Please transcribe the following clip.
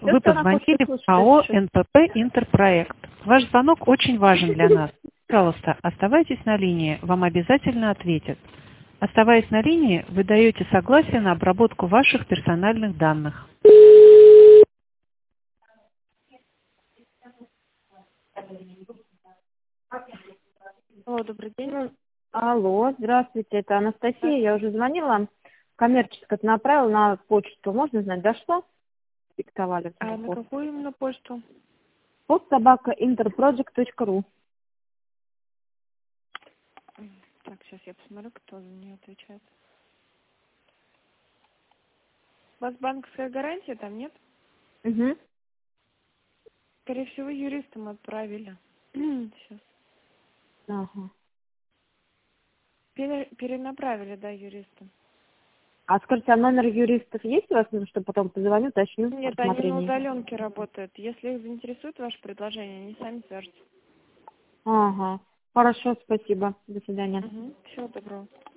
Вы позвонили в АО НПП «Интерпроект». Ваш звонок очень важен для нас. Пожалуйста, оставайтесь на линии, вам обязательно ответят. Оставаясь на линии, вы даете согласие на обработку ваших персональных данных. Алло, добрый день. Алло, здравствуйте, это Анастасия. Я уже звонила. Коммерческое направила на почту. Можно знать, да что? Диктовали. А на какую именно почту? post@interproject.ru. Так, сейчас я посмотрю, кто за нее отвечает. У вас банковская гарантия там, нет? Угу. Скорее всего, юристам отправили. Сейчас. Ага. Перенаправили, да, юристам. А скажите, а номер юристов есть у вас, чтобы потом позвоню, уточню Нет, они на рассмотрение? удаленке работают. Если их заинтересует ваше предложение, они сами свяжутся. Ага. Хорошо, спасибо. До свидания. Угу. Всего доброго.